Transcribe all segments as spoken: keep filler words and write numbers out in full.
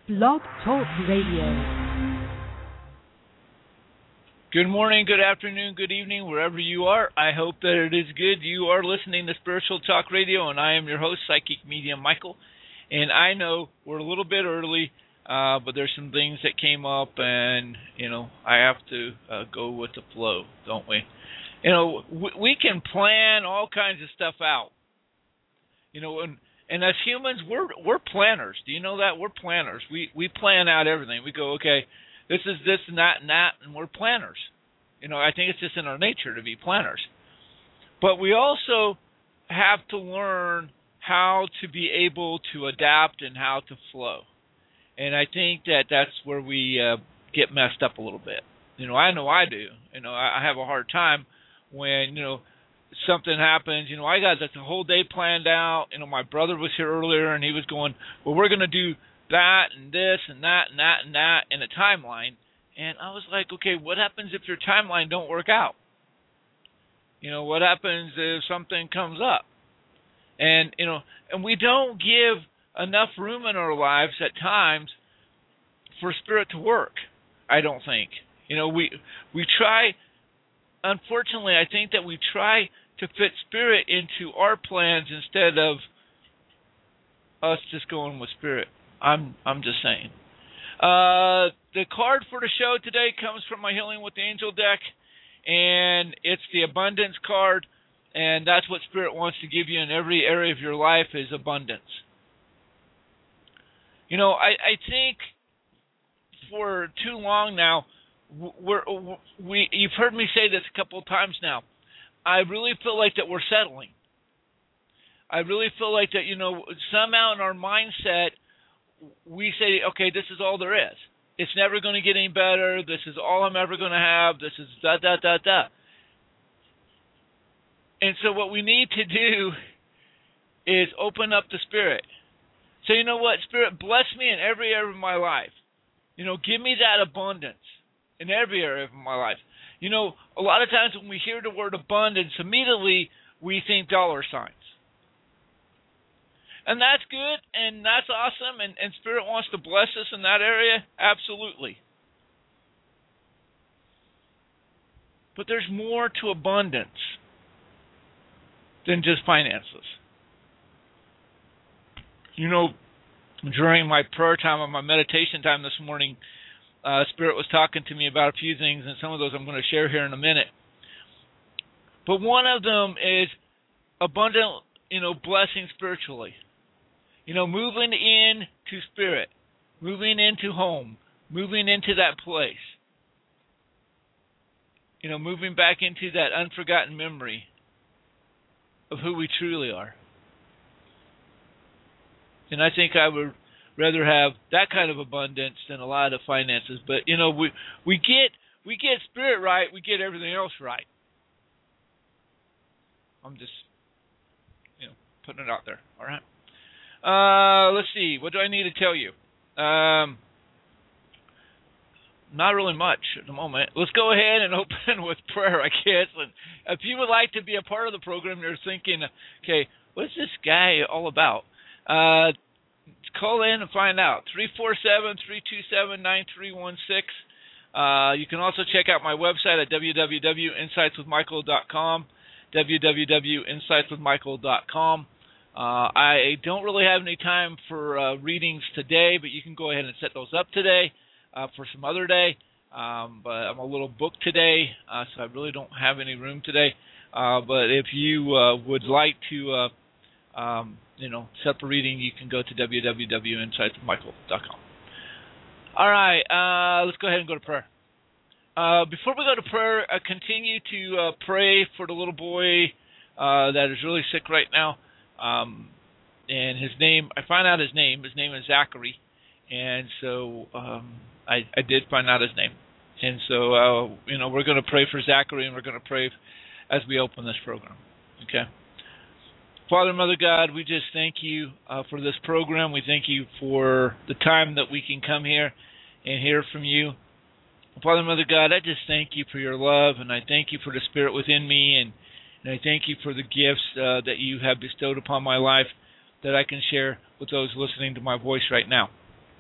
Blog Talk Radio. Good morning, good afternoon, good evening, wherever you are. I hope that it is good. You are listening to Spiritual Talk Radio, and I am your host, Psychic Medium Michael. And I know we're a little bit early, uh, but there's some things that came up, and, you know, I have to uh, go with the flow, don't we? You know, we, we can plan all kinds of stuff out. You know, and, and as humans, we're we're planners. Do you know that? We're planners. We we plan out everything. We go, okay, this is this and that and that, and we're planners. You know, I think it's just in our nature to be planners. But we also have to learn how to be able to adapt and how to flow. And I think that that's where we uh, get messed up a little bit. You know, I know I do. You know, I, I have a hard time when, you know, something happens. You know, I got the whole day planned out. You know, my brother was here earlier, and he was going, well, we're going to do that and this and that and that and that in a timeline. And I was like, okay, what happens if your timeline don't work out? You know, what happens if something comes up? And, you know, and we don't give enough room in our lives at times for spirit to work, I don't think. You know, we we try, unfortunately, I think that we try to fit spirit into our plans instead of us just going with spirit. I'm I'm just saying. Uh, the card for the show today comes from my Healing with the Angel deck, and it's the Abundance card, and that's what Spirit wants to give you in every area of your life is abundance. You know, I, I think for too long now, we're, we you've heard me say this a couple of times now. I really feel like that we're settling. I really feel like that, you know, somehow in our mindset, we say, okay, this is all there is. It's never going to get any better. This is all I'm ever going to have. This is da, da, da, da. And so what we need to do is open up the Spirit. So you know what? Spirit, bless me in every area of my life. You know, give me that abundance in every area of my life. You know, a lot of times when we hear the word abundance, immediately we think dollar signs. And that's good, and that's awesome, and, and Spirit wants to bless us in that area, absolutely. But there's more to abundance than just finances. You know, during my prayer time and my meditation time this morning, uh, Spirit was talking to me about a few things, and some of those I'm going to share here in a minute. But one of them is abundant, you know, blessing spiritually. You know, moving into spirit, moving into home, moving into that place. You know, moving back into that unforgotten memory of who we truly are. And I think I would rather have that kind of abundance than a lot of finances. But, you know, we we get we get spirit right, we get everything else right. I'm just, you know, putting it out there, all right? Uh, let's see. What do I need to tell you? Um, not really much at the moment. Let's go ahead and open with prayer, I guess. And if you would like to be a part of the program, you're thinking, okay, what's this guy all about? Uh, call in and find out. three four seven, three two seven, nine three one six. Uh, you can also check out my website at w w w dot insights with michael dot com, w w w dot insights with michael dot com. Uh, I don't really have any time for uh, readings today, but you can go ahead and set those up today uh, for some other day. Um, but I'm a little booked today, uh, so I really don't have any room today. Uh, but if you uh, would like to, uh, um, you know, set up a reading, you can go to w w w dot insights with michael dot com. All right, uh, let's go ahead and go to prayer. Uh, before we go to prayer, uh, continue to uh, pray for the little boy uh, that is really sick right now. Um, and his name, I found out his name. His name is Zachary. And so um, I, I did find out his name. And so, uh, you know, we're going to pray for Zachary, and we're going to pray as we open this program. Okay? Father, Mother God, we just thank you uh, for this program. We thank you for the time that we can come here and hear from you. Father, Mother God, I just thank you for your love, and I thank you for the Spirit within me, and And I thank you for the gifts uh, that you have bestowed upon my life that I can share with those listening to my voice right now.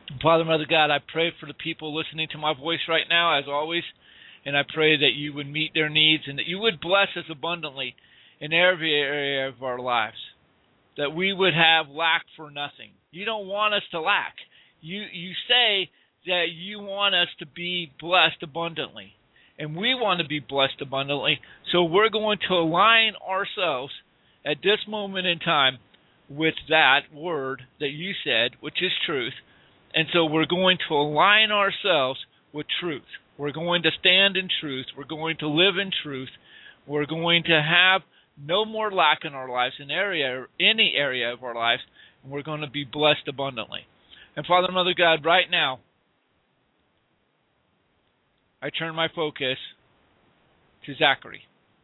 Father, Mother God, I pray for the people listening to my voice right now, as always, and I pray that you would meet their needs and that you would bless us abundantly in every area of our lives, that we would have lack for nothing. You don't want us to lack. You you say that you want us to be blessed abundantly, and we want to be blessed abundantly, so we're going to align ourselves at this moment in time with that word that you said, which is truth. And so we're going to align ourselves with truth. We're going to stand in truth. We're going to live in truth. We're going to have no more lack in our lives, in area, any area of our lives, and we're going to be blessed abundantly. And Father, Mother God, right now, I turn my focus to Zachary.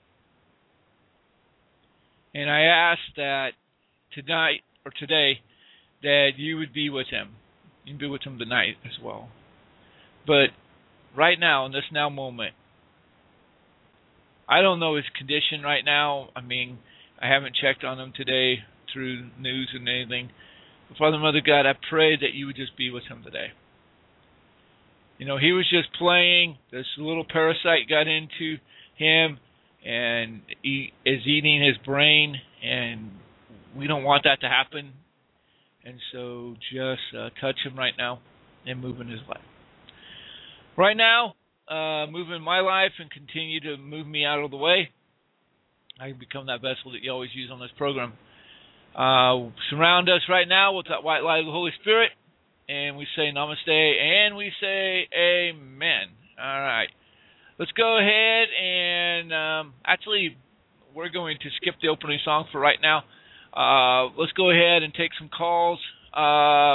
And I ask that tonight or today that you would be with him. You can be with him tonight as well. But right now, in this now moment, I don't know his condition right now. I mean, I haven't checked on him today through news and anything. But Father, Mother God, I pray that you would just be with him today. You know, he was just playing. This little parasite got into him and he is eating his brain, and we don't want that to happen. And so just uh, touch him right now and move in his life. Right now, uh, move in my life and continue to move me out of the way. I can become that vessel that you always use on this program. Uh, surround us right now with that white light of the Holy Spirit. And we say namaste and we say amen. All right. Let's go ahead and um, actually, we're going to skip the opening song for right now. Uh, let's go ahead and take some calls. Uh,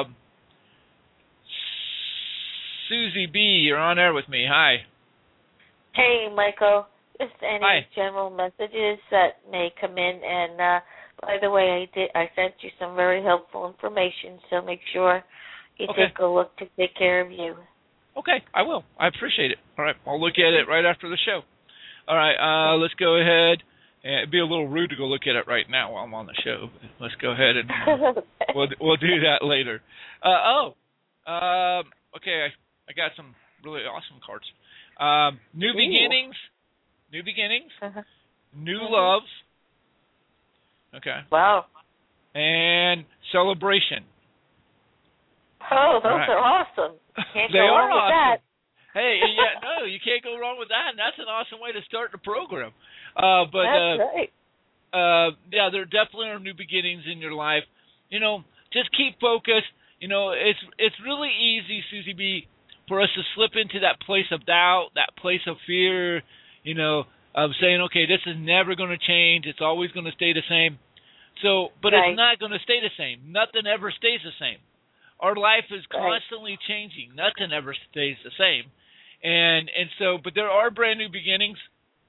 Susie B., you're on air with me. Hi. Hey, Michael. Just any Hi. general messages that may come in. And uh, by the way, I did. I sent you some very helpful information, so make sure you Okay. take a look to take care of you. Okay, I will. I appreciate it. All right, I'll look at it right after the show. All right, uh, let's go ahead. It'd be a little rude to go look at it right now while I'm on the show. But let's go ahead and uh, we'll we'll do that later. Uh, oh, um, okay. I, I got some really awesome cards. Um, new Ooh. beginnings, new beginnings, Uh-huh. new Mhm. love. Okay. Wow. And celebration. Oh, those right. are awesome. Can't They go are wrong with awesome. that. Hey, yeah, no, you can't go wrong with that, and that's an awesome way to start the program. Uh, but That's uh, right. uh, yeah, there definitely are new beginnings in your life. You know, just keep focused. You know, it's it's really easy, Susie B., for us to slip into that place of doubt, that place of fear. You know, of saying, okay, this is never going to change. It's always going to stay the same. So, but Right. it's not going to stay the same. Nothing ever stays the same. Our life is Right. constantly changing. Nothing ever stays the same. And and so, but there are brand new beginnings.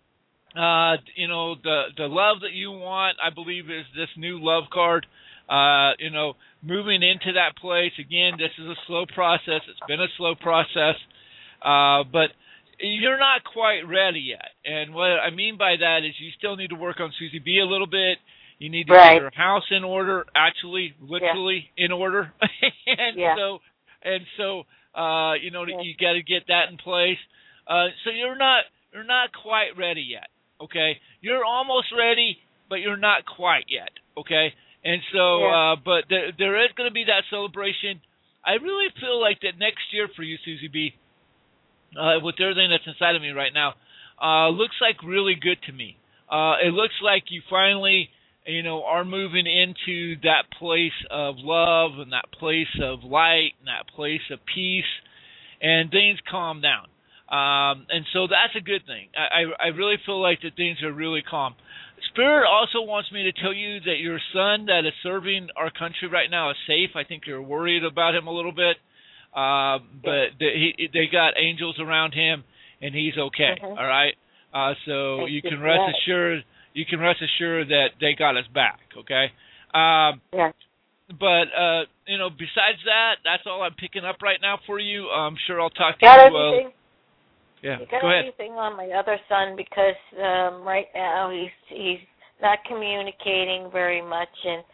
Uh, you know, the the love that you want, I believe, is this new love card. Uh, you know, moving into that place. Again, this is a slow process. It's been a slow process. Uh, but you're not quite ready yet. And what I mean by that is you still need to work on Susie B a little bit. You need to Right. get your house in order, actually, literally yeah. in order. and yeah. so, and so, uh, you know, yeah. you got to get that in place. Uh, so you're not, you're not quite ready yet. Okay, you're almost ready, but you're not quite yet. Okay, and so, yeah. uh, but there, there is going to be that celebration. I really feel like that next year for you, Susie B, uh, with everything that's inside of me right now, uh, looks like really good to me. Uh, it looks like you finally, you know, are moving into that place of love and that place of light and that place of peace, and things calm down. Um, and so that's a good thing. I, I really feel like that things are really calm. Spirit also wants me to tell you that your son that is serving our country right now is safe. I think you're worried about him a little bit, uh, but the, he, they got angels around him, and he's okay. Mm-hmm. All right. Uh, so Thank you you can for rest that. assured. You can rest assured that they got us back. Okay. Um, Yeah. But, uh, you know, besides that, that's all I'm picking up right now for you. I'm sure I'll talk to Got you. Uh, anything? yeah, You got go ahead. anything on my other son? Because um, right now he's he's not communicating very much, and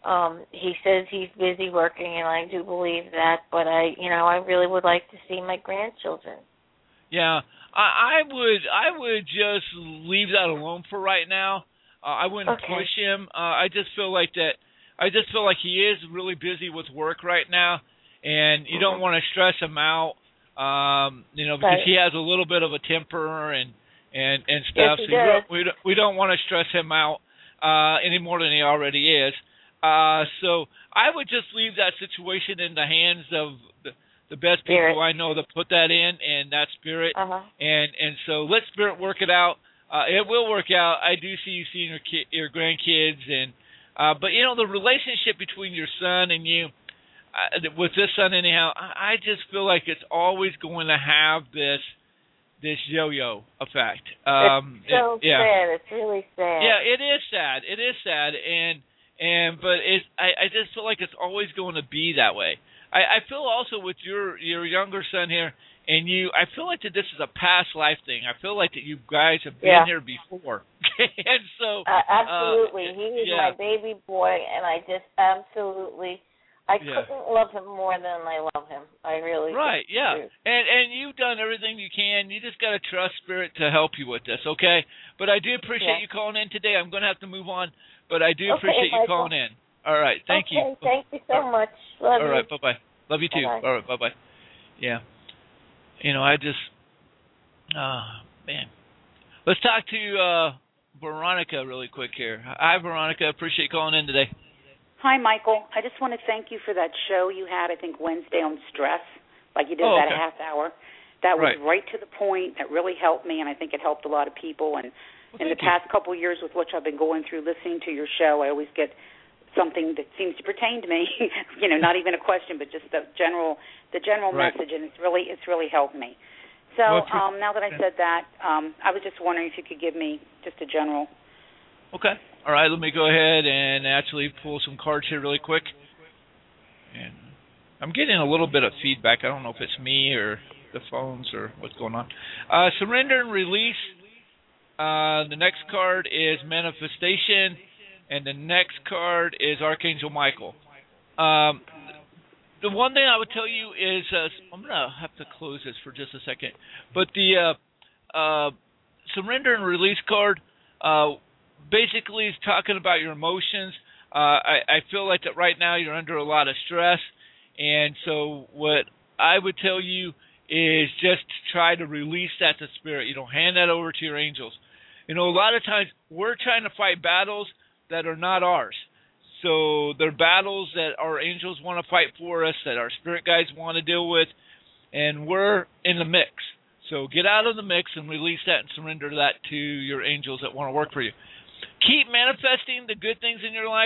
Um, he says he's busy working, and I do believe that. But I, you know, I really would like to see my grandchildren. Yeah, I, I would. I would just leave that alone for right now. Uh, I wouldn't Okay. push him. Uh, I just feel like that. I just feel like he is really busy with work right now, and you mm-hmm. don't want to stress him out. Um, you know, because right. he has a little bit of a temper and and and stuff. Yes, he so does. we don't, we don't, we don't want to stress him out uh, any more than he already is. Uh, so I would just leave that situation in the hands of the, the best Spirit. people I know to put that in, and that's Spirit. Uh-huh. And and so let Spirit work it out. Uh, it will work out. I do see you seeing your ki- your grandkids, and uh, but you know the relationship between your son and you. Uh, with this son anyhow, I just feel like it's always going to have this this yo-yo effect. Um, it's so it, yeah. sad. It's really sad. Yeah, it is sad. It is sad, and and but it I, I just feel like it's always going to be that way. I, I feel also with your your younger son here and you, I feel like that this is a past life thing. I feel like that you guys have been yeah. here before, and so uh, absolutely, uh, he was yeah. my baby boy, and I just absolutely. I yeah. couldn't love him more than I love him. I really right, yeah, do. and and you've done everything you can. You just got to trust Spirit to help you with this, okay? But I do appreciate yeah. you calling in today. I'm going to have to move on, but I do okay, appreciate Michael. you calling in. All right, thank okay, you. Thank you so All much. Love All you. right, bye bye. Love you too. Bye-bye. All right, bye bye. Yeah, you know I just, oh man, let's talk to uh, Veronica really quick here. Hi, Veronica. Appreciate you calling in today. Hi, Michael. I just want to thank you for that show you had, I think, Wednesday on stress, like you did oh, about okay. a half hour. That was right. right to the point. That really helped me, and I think it helped a lot of people. And well, in the you. past couple of years with which I've been going through listening to your show, I always get something that seems to pertain to me, you know, not even a question, but just the general the general right. message, and it's really it's really helped me. So well, um, now that I said that, um, I was just wondering if you could give me just a general. Okay. All right, let me go ahead and actually pull some cards here really quick. And I'm getting a little bit of feedback. I don't know if it's me or the phones or what's going on. Uh, surrender and release. Uh, the next card is manifestation, and the next card is Archangel Michael. Um, the one thing I would tell you is, uh, I'm going to have to close this for just a second, but the uh, uh, surrender and release card, uh, basically is talking about your emotions. Uh, I, I feel like that right now you're under a lot of stress, and so what I would tell you is just try to release that to Spirit. You know, hand that over to your angels. You know, a lot of times we're trying to fight battles that are not ours. So they're battles that our angels want to fight for us, that our spirit guides want to deal with, and we're in the mix. So get out of the mix and release that and surrender that to your angels that want to work for you. Keep manifesting the good things in your life.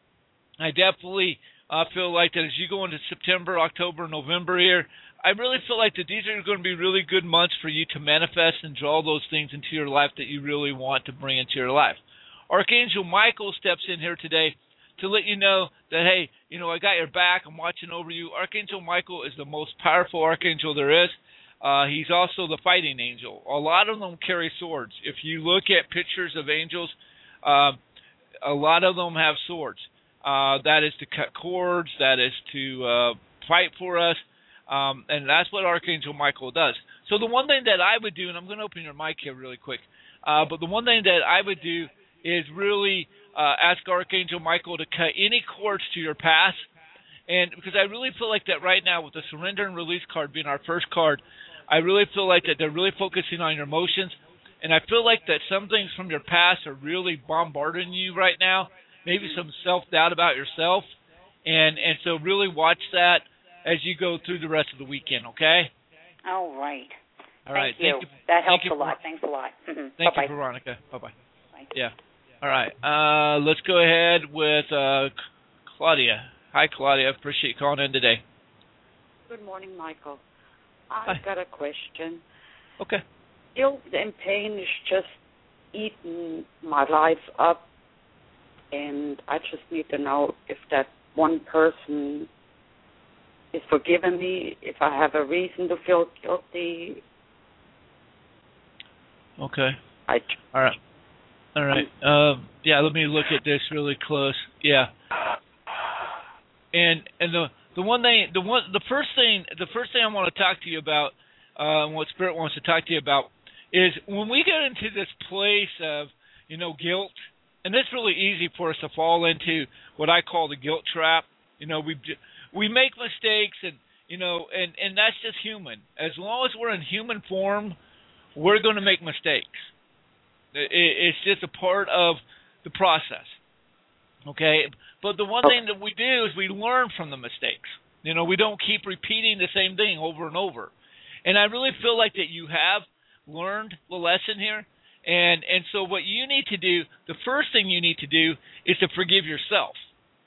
I definitely uh, feel like that as you go into September, October, November here, I really feel like that these are going to be really good months for you to manifest and draw those things into your life that you really want to bring into your life. Archangel Michael steps in here today to let you know that, hey, you know, I got your back. I'm watching over you. Archangel Michael is the most powerful archangel there is. Uh, he's also the fighting angel. A lot of them carry swords. If you look at pictures of angels, uh, a lot of them have swords. Uh, that is to cut cords. That is to uh, fight for us. Um, and that's what Archangel Michael does. So the one thing that I would do, and I'm going to open your mic here really quick, uh, but the one thing that I would do is really uh, ask Archangel Michael to cut any cords to your past. And because I really feel like that right now with the surrender and release card being our first card, I really feel like that they're really focusing on your emotions. And I feel like that some things from your past are really bombarding you right now, maybe some self-doubt about yourself. And, and so really watch that as you go through the rest of the weekend, okay? All right. All Thank right. you. Thank you. That helps Thank you, a lot. Thanks a lot. Mm-hmm. Thank Bye-bye. you, Veronica. Bye-bye. Bye. Yeah. All right. Uh, let's go ahead with uh, Claudia. Hi, Claudia. Appreciate you calling in today. Good morning, Michael. I've Hi. got a question. Okay. Guilt and pain is just eating my life up, and I just need to know if that one person is forgiving me, if I have a reason to feel guilty. Okay. I, All right. All right. Um, yeah, let me look at this really close. Yeah. And and the the one thing the one the first thing the first thing I want to talk to you about, uh, what Spirit wants to talk to you about, is when we get into this place of, you know, guilt, and it's really easy for us to fall into what I call the guilt trap. You know, we we make mistakes, and you know, and, and that's just human. As long as we're in human form, we're going to make mistakes. It, it's just a part of the process. Okay, but the one thing that we do is we learn from the mistakes. You know, we don't keep repeating the same thing over and over. And I really feel like that you have learned the lesson here. And and so what you need to do, the first thing you need to do is to forgive yourself.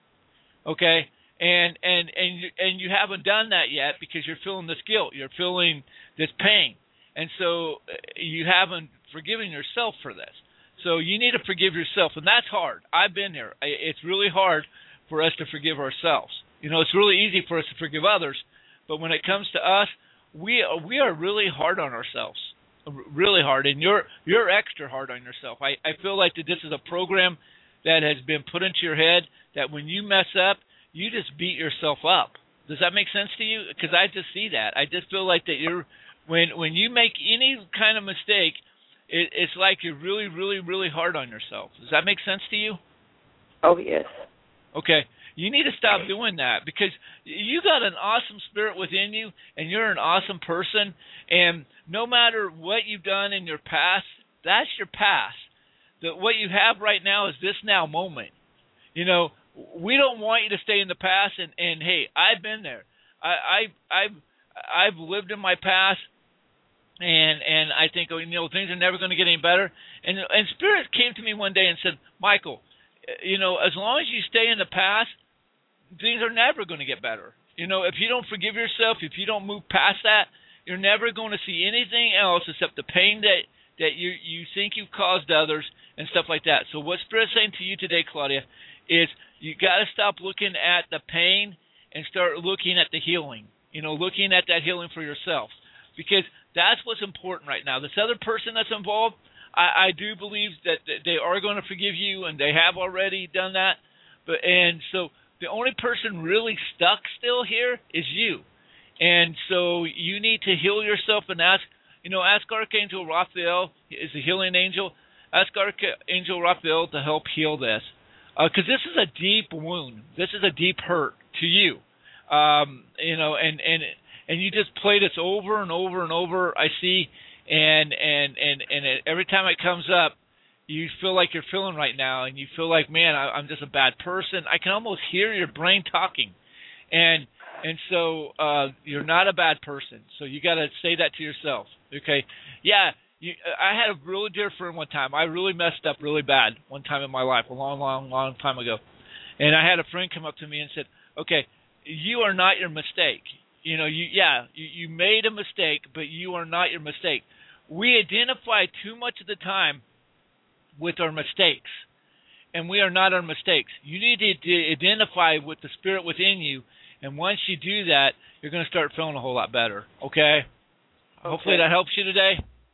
Okay? And and and you, and you haven't done that yet because you're feeling this guilt, you're feeling this pain. And so you haven't forgiven yourself for this. So you need to forgive yourself, and that's hard. I've been there. It's really hard for us to forgive ourselves. You know, it's really easy for us to forgive others, but when it comes to us, we are, we are really hard on ourselves. Really hard, and you're you're extra hard on yourself. I, I feel like that this is a program that has been put into your head that when you mess up, you just beat yourself up. Does that make sense to you? Because I just see that. I just feel like that you're when when you make any kind of mistake, it, it's like you're really, really, really hard on yourself. Does that make sense to you? Oh, yes. Okay. You need to stop doing that because you got an awesome spirit within you, and you're an awesome person. And no matter what you've done in your past, that's your past. The, what you have right now is this now moment. You know, we don't want you to stay in the past. And, and hey, I've been there. I, I, I've I've lived in my past, and and I think, you know, things are never going to get any better. And and Spirit came to me one day and said, Michael, you know, as long as you stay in the past, things are never going to get better. You know, if you don't forgive yourself, if you don't move past that, you're never going to see anything else except the pain that, that you you think you've caused others and stuff like that. So what Spirit's saying to you today, Claudia, is you got to stop looking at the pain and start looking at the healing. You know, looking at that healing for yourself, because that's what's important right now. This other person that's involved, I, I do believe that they are going to forgive you, and they have already done that. But and so the only person really stuck still here is you. And so you need to heal yourself and ask, you know, ask Archangel Raphael, is a healing angel, ask Archangel Raphael to help heal this. Because uh, this is a deep wound. This is a deep hurt to you. Um, you know, and, and and you just play this over and over and over, I see, and and, and, and it, every time it comes up, you feel like you're feeling right now, and you feel like, man, I, I'm just a bad person. I can almost hear your brain talking. And and so uh, you're not a bad person. So you got to say that to yourself, okay? Yeah, you, I had a really dear friend one time. I really messed up really bad one time in my life, a long, long, long time ago. And I had a friend come up to me and said, okay, you are not your mistake. You know, you yeah, you, you made a mistake, but you are not your mistake. We identify too much of the time with our mistakes, and we are not our mistakes. You need to identify with the spirit within you, and once you do that, you're going to start feeling a whole lot better, okay? okay? Hopefully that helps you today.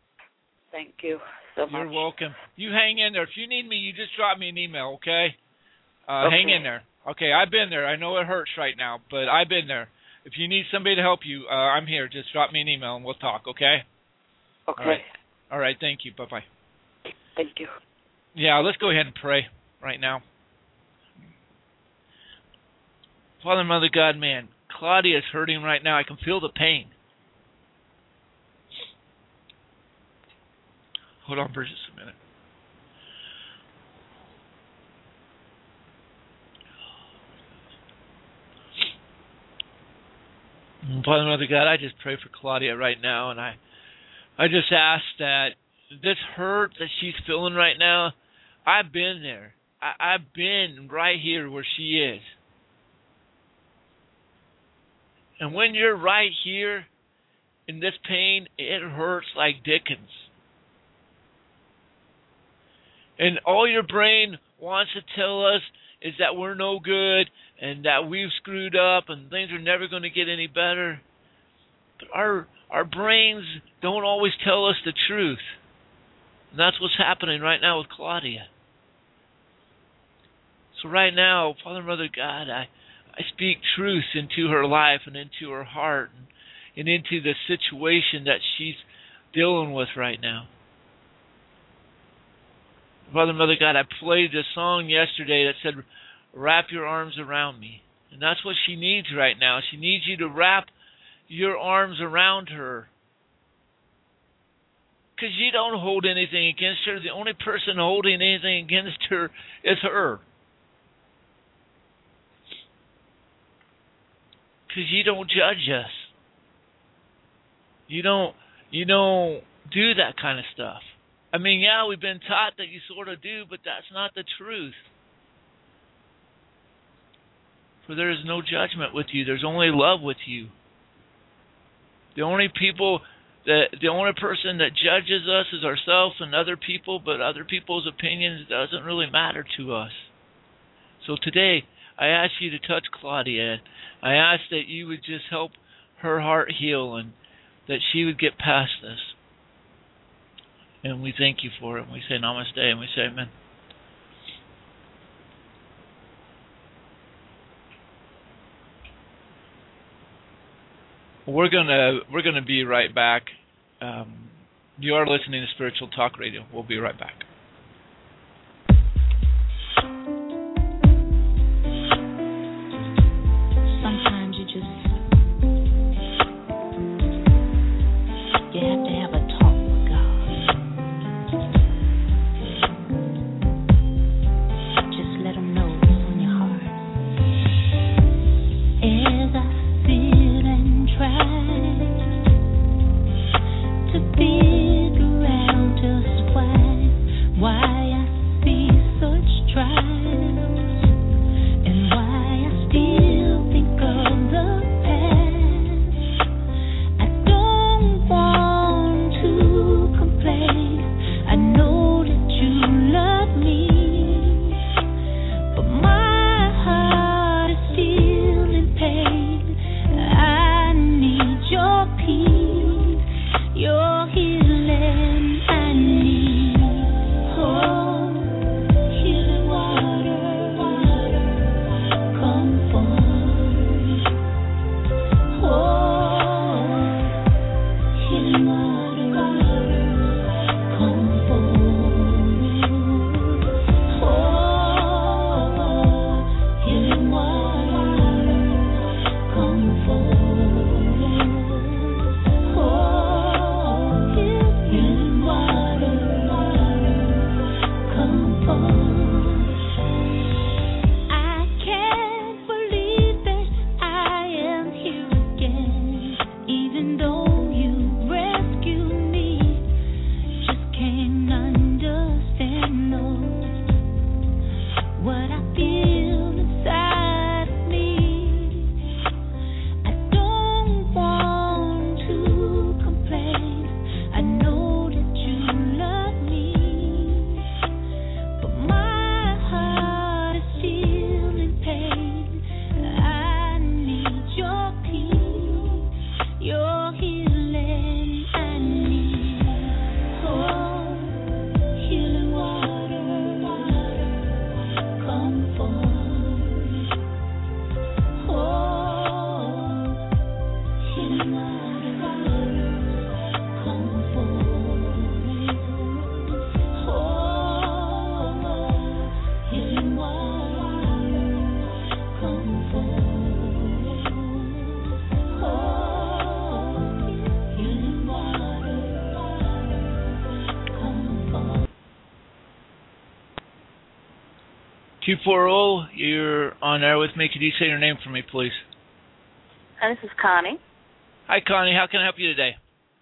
Thank you so much. You're welcome. You hang in there. If you need me, you just drop me an email, okay? Uh, okay. Hang in there. Okay, I've been there. I know it hurts right now, but I've been there. If you need somebody to help you, uh, I'm here. Just drop me an email, and we'll talk, okay? Okay. All right. All right, thank you. Bye-bye. Thank you. Yeah, let's go ahead and pray right now. Father, Mother, God, man, Claudia is hurting right now. I can feel the pain. Hold on for just a minute. Father, Mother, God, I just pray for Claudia right now, and I, I just ask that this hurt that she's feeling right now, I've been there. I, I've been right here where she is. And when you're right here in this pain, it hurts like Dickens. And all your brain wants to tell us is that we're no good and that we've screwed up and things are never going to get any better. But our our brains don't always tell us the truth. And that's what's happening right now with Claudia. So right now, Father, Mother, God, I, I speak truth into her life and into her heart and, and into the situation that she's dealing with right now. Father, Mother God, I played this song yesterday that said, wrap your arms around me. And that's what she needs right now. She needs you to wrap your arms around her. Because you don't hold anything against her. The only person holding anything against her is her. Because you don't judge us. You don't, you don't do that kind of stuff. I mean, yeah, we've been taught that you sort of do, but that's not the truth. For there is no judgment with you. There's only love with you. The only people that the only person that judges us is ourselves and other people, but other people's opinions doesn't really matter to us. So today, I ask you to touch Claudia. I ask that you would just help her heart heal and that she would get past this. And we thank you for it. And we say namaste and we say amen. We're gonna we're gonna be right back. Um, you are listening to Spiritual Talk Radio. We'll be right back. Sometimes you just you have to have a talk with God. Just let Him know what's on your heart. As I sit and try to figure out just why, why I see such trials, and why I still think of the past. I don't want to complain. I know that you love me, but my heart is still in pain. I need your peace, your healing. I need, oh, healing water, water, comfort. Oh, healing water, water, comfort. Oh, healing water, comfort. Oh, healing water, comfort. I can't believe that I am here again, even though you rescued me. Just can't understand, no, what I feel inside of me. I don't want to complain. I know that you love me, but my heart is still in pain. I need your peace, your healing. I need, oh, healing water, water, comfort. Oh, healing water, water, comfort. Oh, healing water, comfort. Oh, healing water, comfort. two forty, you're on air with me. Could you say your name for me, please? Hi, this is Connie. Hi, Connie. How can I help you today?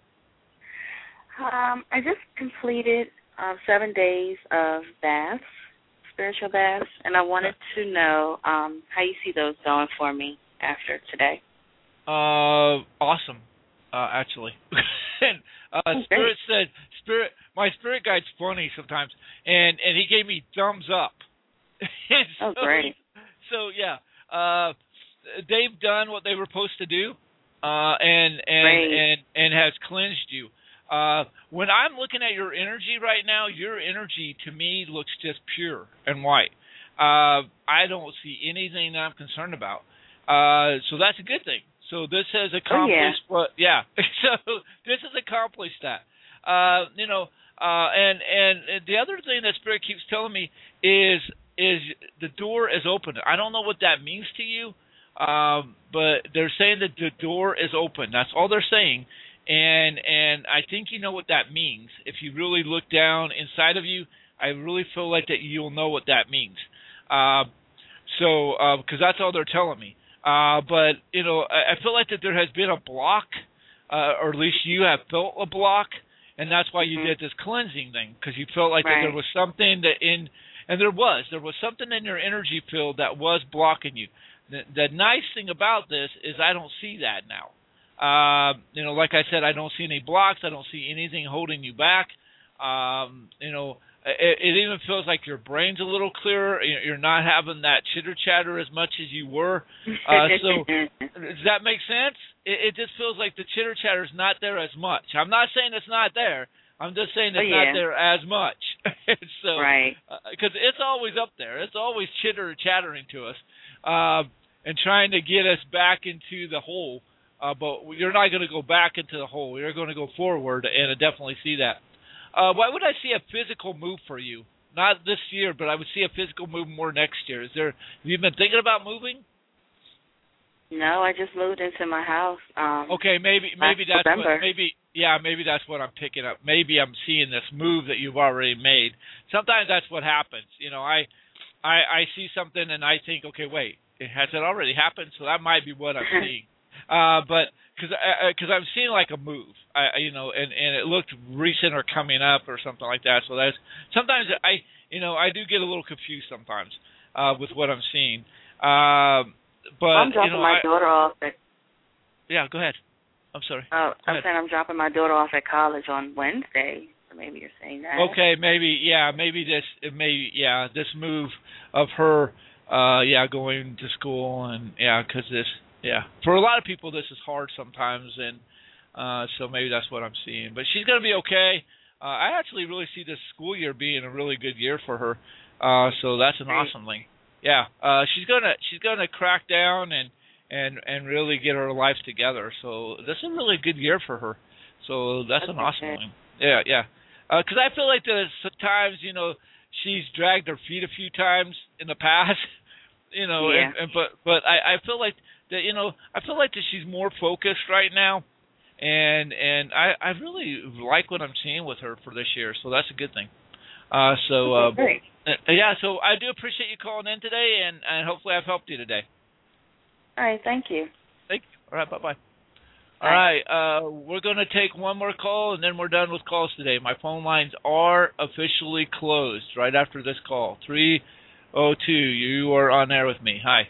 Um, I just completed um, seven days of baths, spiritual baths, and I wanted to know um, how you see those going for me after today. Uh, awesome, uh, actually. and, uh, Oh, Spirit said, Spirit, my spirit guide's funny sometimes, and, and he gave me thumbs up. And Oh, so, great. So, yeah, uh, they've done what they were supposed to do, uh, and, and, Great. and, and has cleansed you. Uh, when I'm looking at your energy right now, your energy to me looks just pure and white. Uh, I don't see anything that I'm concerned about. Uh, so that's a good thing. So this has accomplished oh, yeah. what? Yeah. So this has accomplished that. Uh, you know, uh, and and the other thing that Spirit keeps telling me is is the door is open. I don't know what that means to you, um, but they're saying that the door is open. That's all they're saying, and and I think you know what that means. If you really look down inside of you, I really feel like that you'll know what that means. Uh, so because uh, that's all they're telling me. Uh, but you know, I, I feel like that there has been a block, uh, or at least you have felt a block. And that's why you mm-hmm. did this cleansing thing, because you felt like right. that there was something that in, and there was, there was something in your energy field that was blocking you. The, the nice thing about this is I don't see that now. Uh, you know, like I said, I don't see any blocks. I don't see anything holding you back. Um, you know, it, it even feels like your brain's a little clearer. You're not having that chitter chatter as much as you were. Uh, so does that make sense? It, it just feels like the chitter chatter is not there as much. I'm not saying it's not there. I'm just saying it's oh, yeah. not there as much. so, right. Because uh, it's always up there. It's always chitter chattering to us, uh, and trying to get us back into the hole. Uh, but you're not going to go back into the hole. You're going to go forward, and I definitely see that. Uh, why would I see a physical move for you? Not this year, but I would see a physical move more next year. Is there? Have you been thinking about moving? No, I just moved into my house. Um, okay, maybe maybe that's November. what maybe yeah maybe that's what I'm picking up. Maybe I'm seeing this move that you've already made. Sometimes that's what happens. You know, I I, I see something and I think, okay, wait, has it already happened? So that might be what I'm seeing. Uh, but because because I'm seeing like a move, I, you know, and, and it looked recent or coming up or something like that. So that's sometimes I, you know, I do get a little confused sometimes uh, with what I'm seeing. Um, but well, I'm dropping you know, my I, daughter off at. Yeah, go ahead. I'm sorry. Oh, I'm saying I'm dropping my daughter off at college on Wednesday. So maybe you're saying that. Okay, maybe yeah, maybe this, maybe yeah, this move of her, uh, yeah, going to school and yeah, because this. Yeah, for a lot of people, this is hard sometimes, and uh, so maybe that's what I'm seeing. But she's going to be okay. Uh, I actually really see this school year being a really good year for her. Uh, so that's an right. awesome thing. Yeah, uh, she's gonna she's gonna crack down and, and, and really get her life together. So this is a really good year for her. So that's, that's an awesome okay. thing. Yeah, yeah. Because uh, I feel like there's times, you know, she's dragged her feet a few times in the past. You know, yeah. and, and but but I, I feel like. That, you know, I feel like that she's more focused right now, and and I, I really like what I'm seeing with her for this year, so that's a good thing. Uh, so uh, okay, uh, yeah, so I do appreciate you calling in today, and, and hopefully I've helped you today. All right, thank you. Thank you. All right, bye bye. All right, uh, we're going to take one more call, and then we're done with calls today. My phone lines are officially closed right after this call. three oh two, you are on air with me. Hi.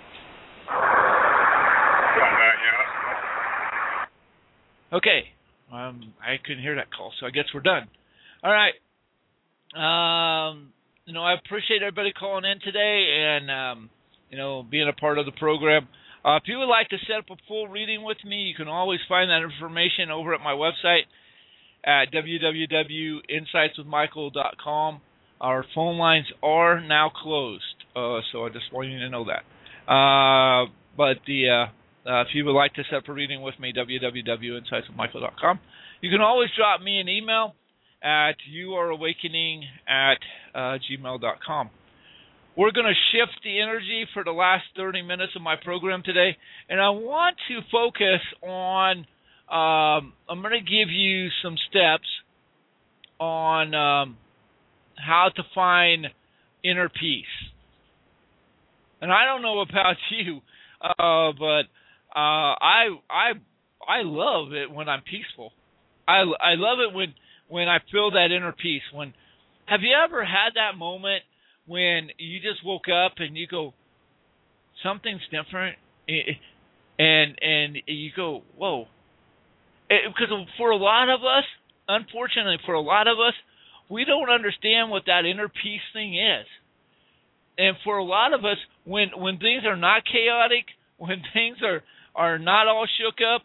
Okay, um, I couldn't hear that call, so I guess we're done. All right. Um, you know, I appreciate everybody calling in today and, um, you know, being a part of the program. Uh, if you would like to set up a full reading with me, you can always find that information over at my website at w w w dot insights with michael dot com. Our phone lines are now closed, uh, so I just want you to know that. Uh, but the... Uh, Uh, if you would like to set up a reading with me, w w w dot insights with michael dot com. You can always drop me an email at youareawakening at uh, gmail dot com. We're going to shift the energy for the last thirty minutes of my program today, and I want to focus on, um, I'm going to give you some steps on um, how to find inner peace. And I don't know about you, uh, but Uh, I I I love it when I'm peaceful. I, I love it when, when I feel that inner peace. When have you ever had that moment when you just woke up and you go, something's different, and and you go, whoa? Because for a lot of us, unfortunately, for a lot of us, we don't understand what that inner peace thing is. And for a lot of us, when when things are not chaotic, when things are are not all shook up,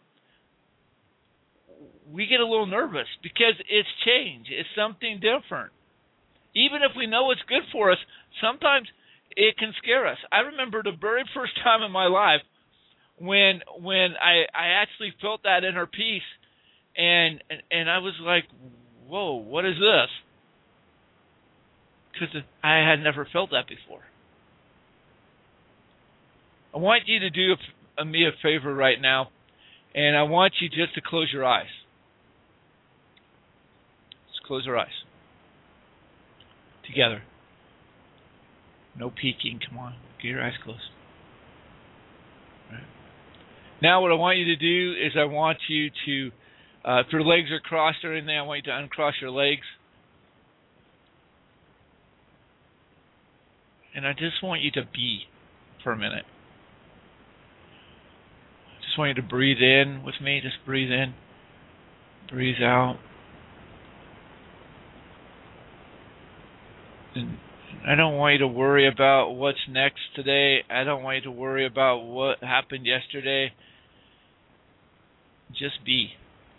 we get a little nervous because it's change. It's something different. Even if we know it's good for us, sometimes it can scare us. I remember the very first time in my life when when I I actually felt that inner peace, and and, and I was like, whoa, what is this? Because I had never felt that before. I want you to do a, a, me a favor right now, and I want you just to close your eyes. Just close your eyes. Together. No peeking. Come on. Get your eyes closed. All right. Now what I want you to do is I want you to, uh, if your legs are crossed or anything, I want you to uncross your legs. And I just want you to be for a minute. I just want you to breathe in with me. Just breathe in. Breathe out. And I don't want you to worry about what's next today. I don't want you to worry about what happened yesterday. Just be.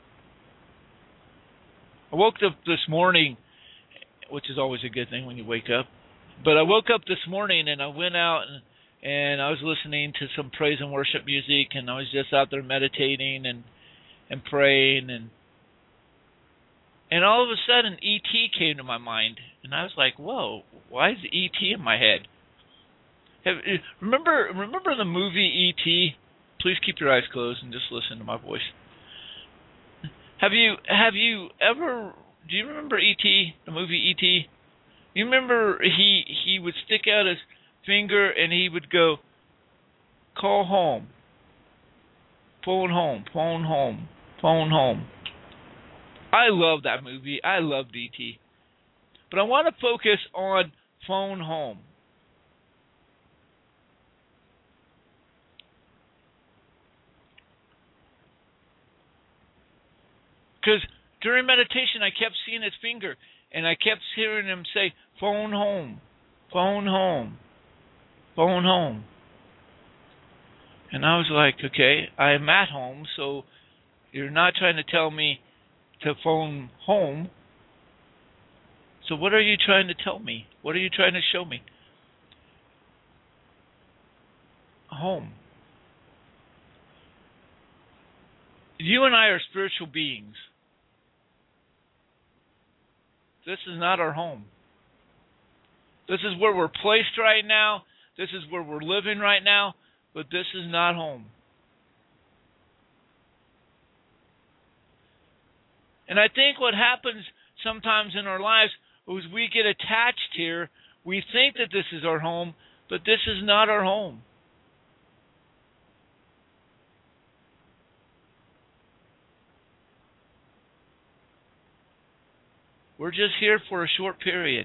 I woke up this morning, which is always a good thing when you wake up. But I woke up this morning and I went out and, and I was listening to some praise and worship music, and I was just out there meditating and and praying, and and all of a sudden E T came to my mind, and I was like, whoa, why is E T in my head? Have, remember remember the movie E T? Please keep your eyes closed and just listen to my voice. Have you have you ever, do you remember E T, the movie E T? You remember he he would stick out his finger and he would go, call home, phone home, phone home, phone home. I love that movie. I loved E T. But I want to focus on phone home. Because during meditation I kept seeing his finger, and I kept hearing him say, phone home, phone home, phone home. And I was like, okay, I'm at home, so you're not trying to tell me to phone home. So what are you trying to tell me? What are you trying to show me? Home. You and I are spiritual beings. This is not our home. This is where we're placed right now. This is where we're living right now. But this is not home. And I think what happens sometimes in our lives is we get attached here. We think that this is our home, but this is not our home. We're just here for a short period.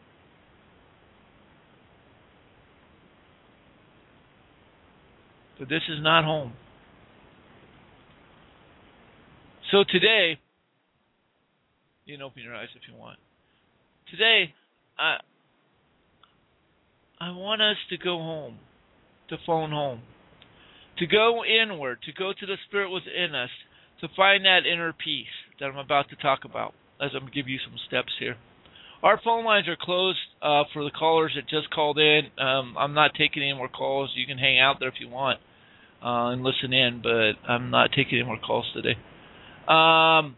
But this is not home. So today, you can open your eyes if you want. Today, I, I want us to go home, to phone home, to go inward, to go to the Spirit within us, to find that inner peace that I'm about to talk about, as I'm going to give you some steps here. Our phone lines are closed uh, for the callers that just called in. Um, I'm not taking any more calls. You can hang out there if you want uh, and listen in, but I'm not taking any more calls today. Um,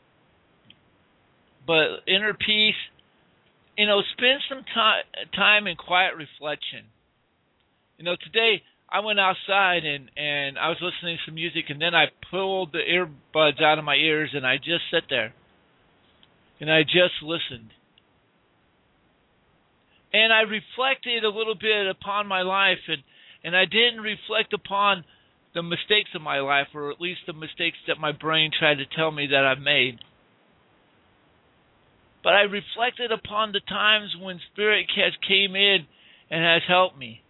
but inner peace, you know, spend some time time in quiet reflection. You know, today I went outside and, and I was listening to some music, and then I pulled the earbuds out of my ears and I just sat there. And I just listened. And I reflected a little bit upon my life, and, and I didn't reflect upon the mistakes of my life, or at least the mistakes that my brain tried to tell me that I've made. But I reflected upon the times when Spirit has came in and has helped me.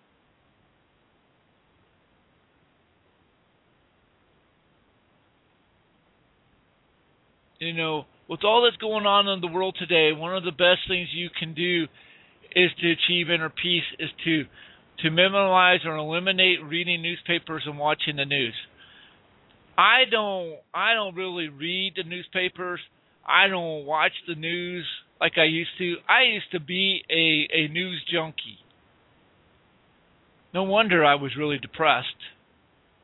You know, with all that's going on in the world today, one of the best things you can do is to achieve inner peace, is to to minimize or eliminate reading newspapers and watching the news. I don't I don't really read the newspapers. I don't watch the news like I used to. I used to be a, a news junkie. No wonder I was really depressed.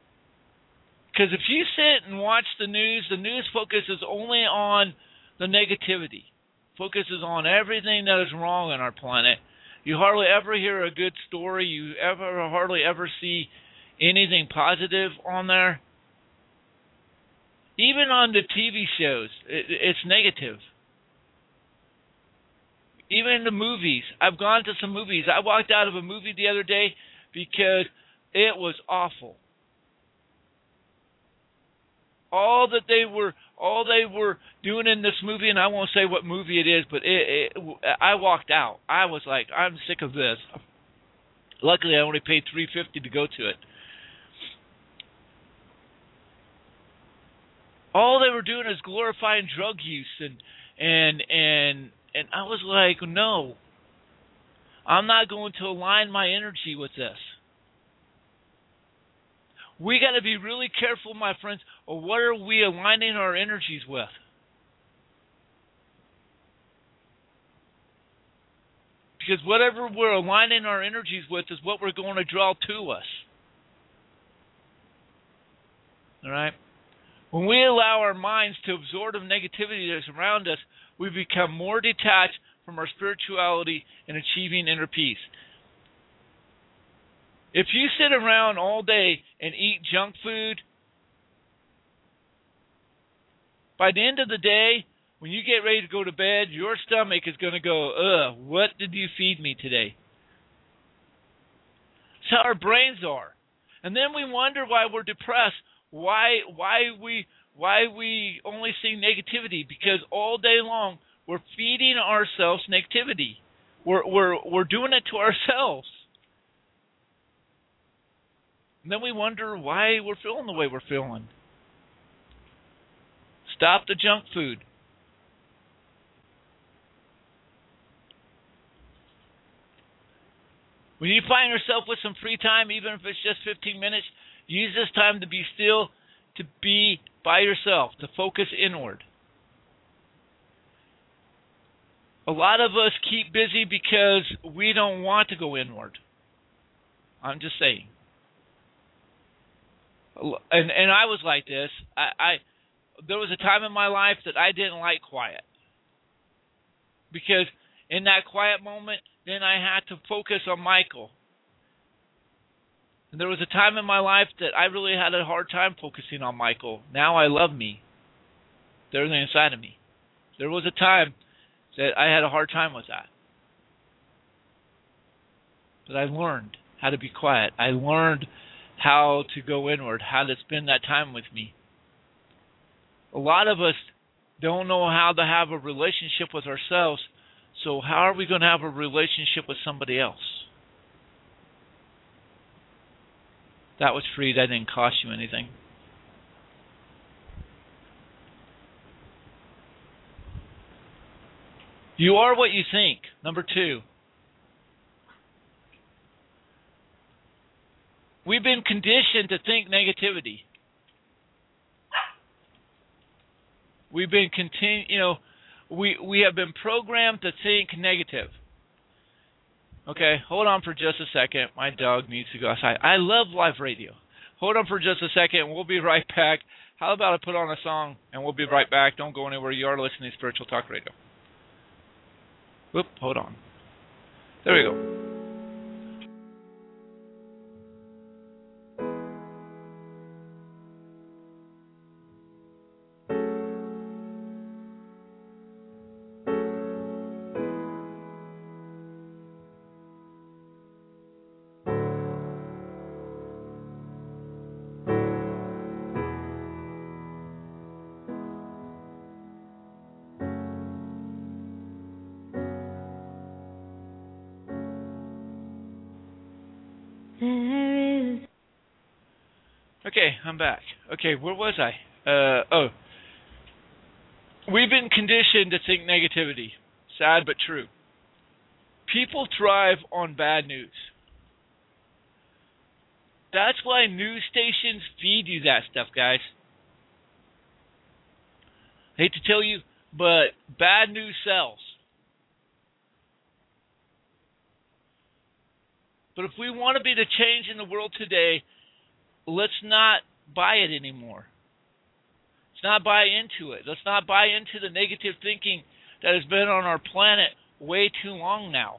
Because if you sit and watch the news, the news focuses only on the negativity, focuses on everything that is wrong on our planet. You hardly ever hear a good story. You ever hardly ever see anything positive on there. Even on the T V shows, it, it's negative. Even in the movies. I've gone to some movies. I walked out of a movie the other day because it was awful. All that they were, all they were doing in this movie, and I won't say what movie it is, but it, it, I walked out. I was like, I'm sick of this. Luckily, I only paid three fifty to go to it. All they were doing is glorifying drug use, and and and and I was like, no, I'm not going to align my energy with this. We got to be really careful, my friends, of what are we aligning our energies with. Because whatever we're aligning our energies with is what we're going to draw to us. All right? When we allow our minds to absorb the negativity that is around us, we become more detached from our spirituality and achieving inner peace. If you sit around all day and eat junk food, by the end of the day, when you get ready to go to bed, your stomach is going to go, ugh, what did you feed me today? That's how our brains are. And then we wonder why we're depressed, why why we why we only see negativity, because all day long we're feeding ourselves negativity. We're we're we're doing it to ourselves. And then we wonder why we're feeling the way we're feeling. Stop the junk food. When you find yourself with some free time, even if it's just fifteen minutes, use this time to be still, to be by yourself, to focus inward. A lot of us keep busy because we don't want to go inward. I'm just saying. And and I was like this. I, I there was a time in my life that I didn't like quiet, because in that quiet moment, then I had to focus on Michael. And there was a time in my life that I really had a hard time focusing on Michael. Now I love me. There's everything inside of me. There was a time that I had a hard time with that. But I learned how to be quiet. I learned how to go inward, how to spend that time with me. A lot of us don't know how to have a relationship with ourselves, so how are we going to have a relationship with somebody else? That was free. That didn't cost you anything. You are what you think. Number two. We've been conditioned to think negativity. We've been continu- you know, we we have been programmed to think negative. Okay, hold on for just a second. My dog needs to go outside. I love live radio. Hold on for just a second. We'll be right back. How about I put on a song and we'll be right back. Don't go anywhere. You are listening to Spiritual Talk Radio. Whoop, hold on. There we go. Okay, I'm back. Okay, where was I? Uh, oh. We've been conditioned to think negativity. Sad but true. People thrive on bad news. That's why news stations feed you that stuff, guys. I hate to tell you, but bad news sells. But if we want to be the change in the world today, let's not buy it anymore. Let's not buy into it. Let's not buy into the negative thinking that has been on our planet way too long now.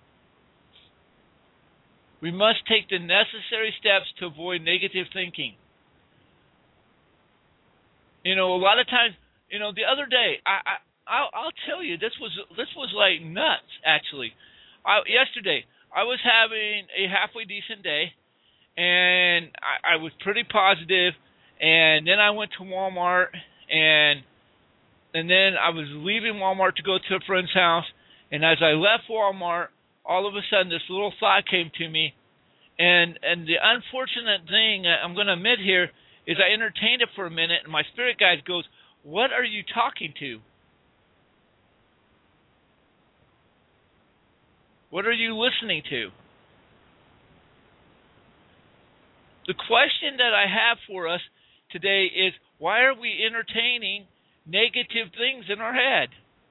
We must take the necessary steps to avoid negative thinking. You know, a lot of times, you know, the other day, I, I I'll, I'll tell you, this was this was like nuts. Actually, I, yesterday I was having a halfway decent day, and I, I was pretty positive. And then I went to Walmart, and and then I was leaving Walmart to go to a friend's house. And as I left Walmart, all of a sudden this little thought came to me, and and the unfortunate thing I'm going to admit here is I entertained it for a minute, and my spirit guide goes, "What are you talking to? What are you listening to?" The question that I have for us today is, why are we entertaining negative things in our head?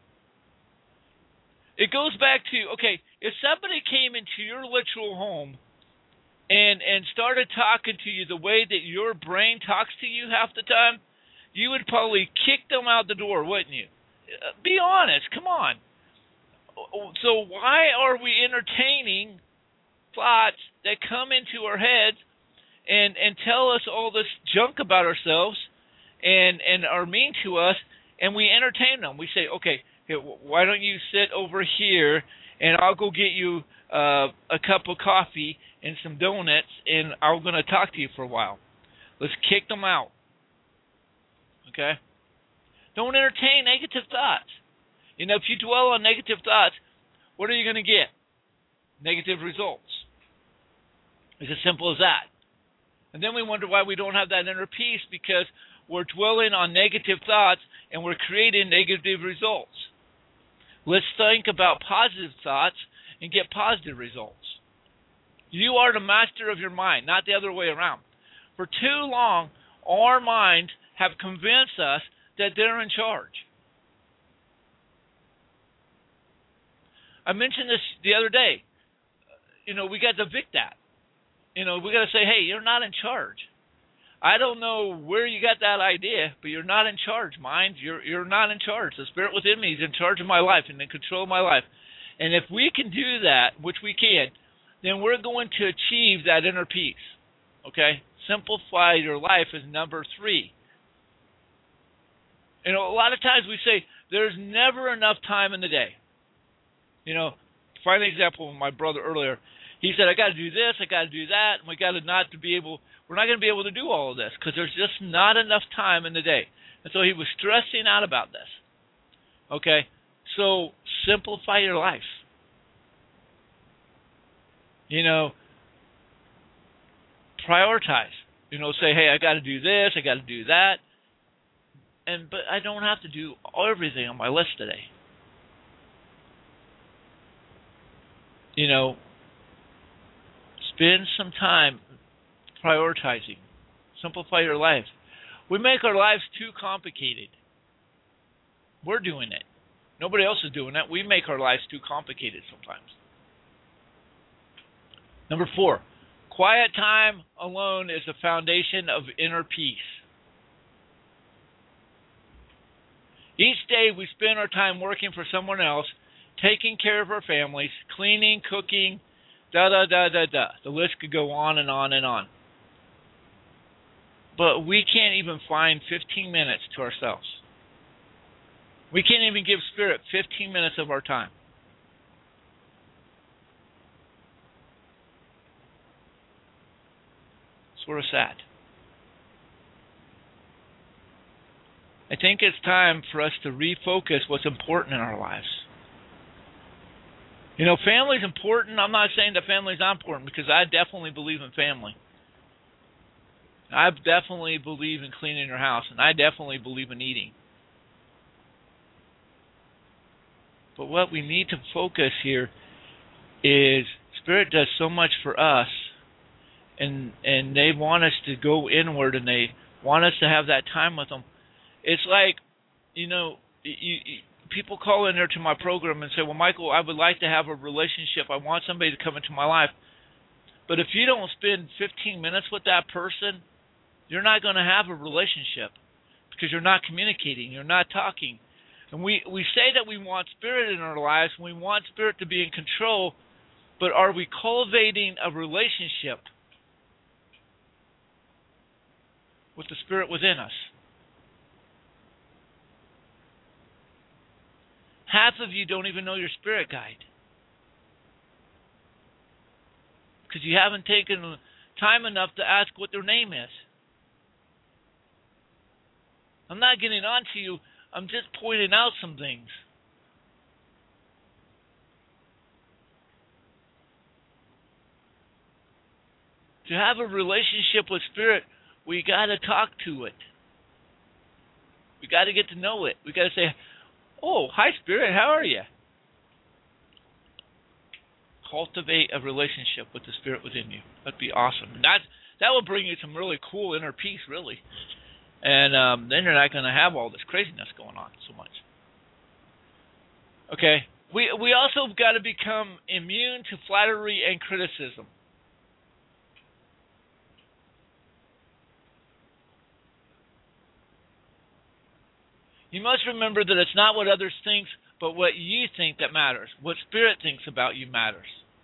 It goes back to, okay, if somebody came into your literal home and and started talking to you the way that your brain talks to you half the time, you would probably kick them out the door, wouldn't you? Be honest, come on. So why are we entertaining thoughts that come into our heads and and tell us all this junk about ourselves and and are mean to us, and we entertain them? We say, okay, here, why don't you sit over here and I'll go get you uh, a cup of coffee and some donuts, and I'm going to talk to you for a while. Let's kick them out. Okay? Don't entertain negative thoughts. You know, if you dwell on negative thoughts, what are you going to get? Negative results. It's as simple as that. And then we wonder why we don't have that inner peace, because we're dwelling on negative thoughts and we're creating negative results. Let's think about positive thoughts and get positive results. You are the master of your mind, not the other way around. For too long, our minds have convinced us that they're in charge. I mentioned this the other day. You know, we got to evict that. You know, we got to say, hey, you're not in charge. I don't know where you got that idea, but you're not in charge, mind. You're you're not in charge. The spirit within me is in charge of my life and in control of my life. And if we can do that, which we can, then we're going to achieve that inner peace. Okay? Simplify your life is number three. You know, a lot of times we say there's never enough time in the day. You know, find an example of my brother earlier. He said, I got to do this, I got to do that, and we got to not to be able, we're not going to be able to do all of this because there's just not enough time in the day. And so he was stressing out about this. Okay? So simplify your life. You know, prioritize. You know, say, hey, I got to do this, I got to do that. And but I don't have to do everything on my list today. You know, spend some time prioritizing. Simplify your life. We make our lives too complicated. We're doing it. Nobody else is doing it. We make our lives too complicated sometimes. Number four, quiet time alone is the foundation of inner peace. Each day we spend our time working for someone else, taking care of our families, cleaning, cooking, da da da da da. The list could go on and on and on. But we can't even find fifteen minutes to ourselves. We can't even give Spirit fifteen minutes of our time. Sort of sad. I think it's time for us to refocus what's important in our lives. You know, family's important. I'm not saying that family's not important, because I definitely believe in family. I definitely believe in cleaning your house, and I definitely believe in eating. But what we need to focus here is Spirit does so much for us, and and they want us to go inward, and they want us to have that time with them. It's like, you know, you, you, people call in there to my program and say, well, Michael, I would like to have a relationship. I want somebody to come into my life. But if you don't spend fifteen minutes with that person, you're not going to have a relationship because you're not communicating, you're not talking. And we, we say that we want Spirit in our lives, we want Spirit to be in control, but are we cultivating a relationship with the Spirit within us? Half of you don't even know your spirit guide because you haven't taken time enough to ask what their name is. I'm not getting on to you. I'm just pointing out some things. To have a relationship with Spirit, we got to talk to it. We got to get to know it. We got to say, "Oh, hi, Spirit. How are you?" Cultivate a relationship with the Spirit within you. That'd be awesome. And that that will bring you some really cool inner peace, really. And um, then you're not going to have all this craziness going on so much. Okay. We we also got to become immune to flattery and criticism. You must remember that it's not what others think, but what you think that matters. What Spirit thinks about you matters.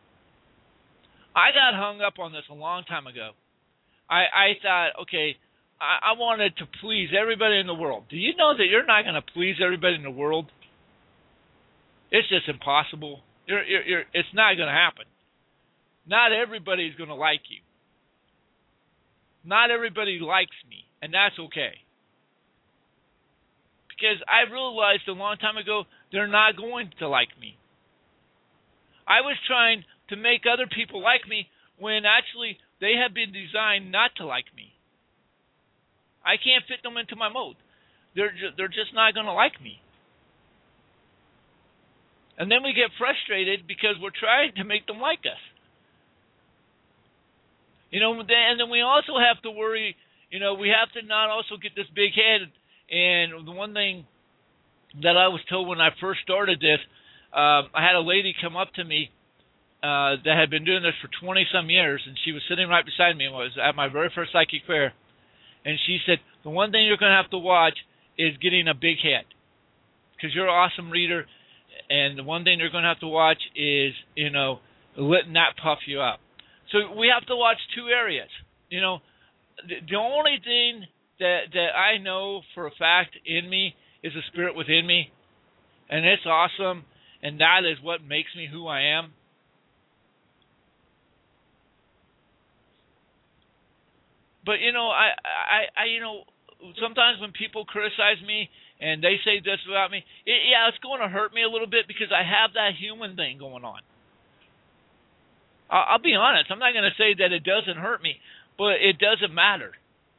I got hung up on this a long time ago. I, I thought, okay, I, I wanted to please everybody in the world. Do you know that you're not going to please everybody in the world? It's just impossible. You're, you're, you're, it's not going to happen. Not everybody's going to like you. Not everybody likes me, and that's okay. Because I realized a long time ago, they're not going to like me. I was trying to make other people like me when actually they have been designed not to like me. I can't fit them into my mold. They're ju- they're just not going to like me. And then we get frustrated because we're trying to make them like us. You know, and then we also have to worry, you know, we have to not also get this big head. And the one thing that I was told when I first started this, um, I had a lady come up to me uh, that had been doing this for twenty-some years, and she was sitting right beside me and was at my very first psychic fair. And she said, the one thing you're going to have to watch is getting a big head because you're an awesome reader, and the one thing you're going to have to watch is, you know, letting that puff you up. So we have to watch two areas. You know, the, the only thing that that I know for a fact in me is the Spirit within me, and it's awesome, and that is what makes me who I am. But you know, I, I, I you know, sometimes when people criticize me and they say this about me, it, yeah, it's going to hurt me a little bit because I have that human thing going on. I'll, I'll be honest. I'm not going to say that it doesn't hurt me, but it doesn't matter.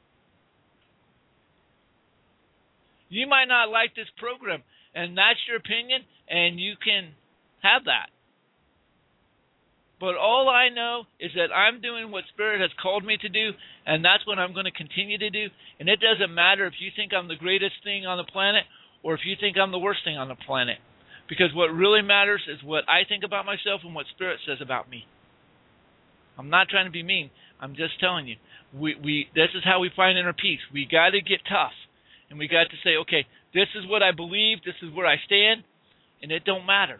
You might not like this program, and that's your opinion, and you can have that. But all I know is that I'm doing what Spirit has called me to do, and that's what I'm going to continue to do. And it doesn't matter if you think I'm the greatest thing on the planet or if you think I'm the worst thing on the planet. Because what really matters is what I think about myself and what Spirit says about me. I'm not trying to be mean. I'm just telling you. We we this is how we find inner peace. We got to get tough. And we got to say, okay, this is what I believe, this is where I stand, and it don't matter.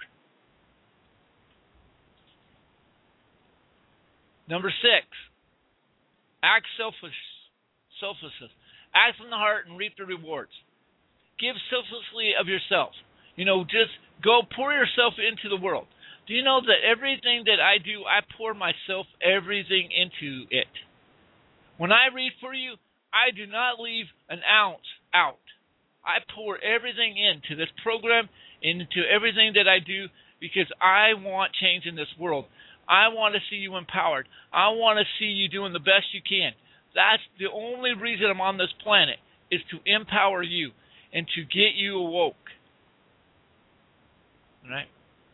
Number six, act selfish, selflessness. Act from the heart and reap the rewards. Give selflessly of yourself. You know, just go pour yourself into the world. Do you know that everything that I do, I pour myself, everything into it. When I read for you, I do not leave an ounce out. I pour everything into this program, into everything that I do, because I want change in this world. I want to see you empowered. I want to see you doing the best you can. That's the only reason I'm on this planet, is to empower you and to get you awoke. All right?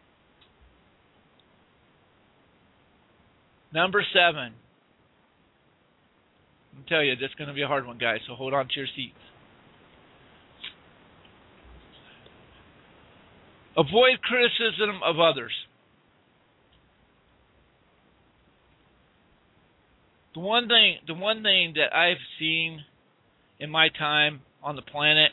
Number seven. I'll tell you, this is going to be a hard one, guys, so hold on to your seats. Avoid criticism of others. The one thing, the one thing that I've seen in my time on the planet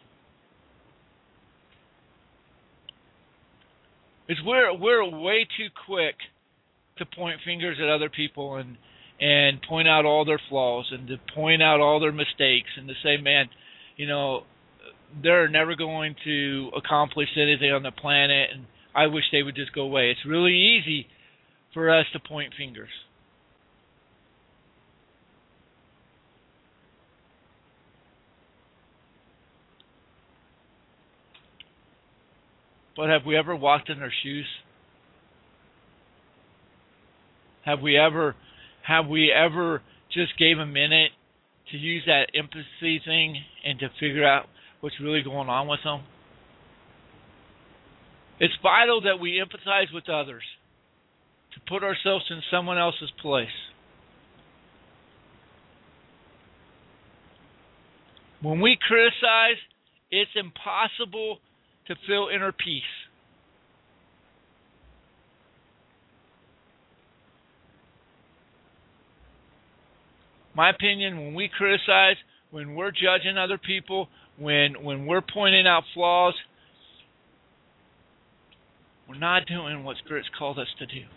is we're we're way too quick to point fingers at other people and and point out all their flaws and to point out all their mistakes and to say, man, you know, they're never going to accomplish anything on the planet, and I wish they would just go away. It's really easy for us to point fingers. But have we ever walked in their shoes? Have we ever have we ever just gave a minute to use that empathy thing and to figure out what's really going on with them? It's vital that we empathize with others, to put ourselves in someone else's place. When we criticize, it's impossible to feel inner peace. My opinion, when we criticize, when we're judging other people, when when we're pointing out flaws, we're not doing what Spirit's called us to do.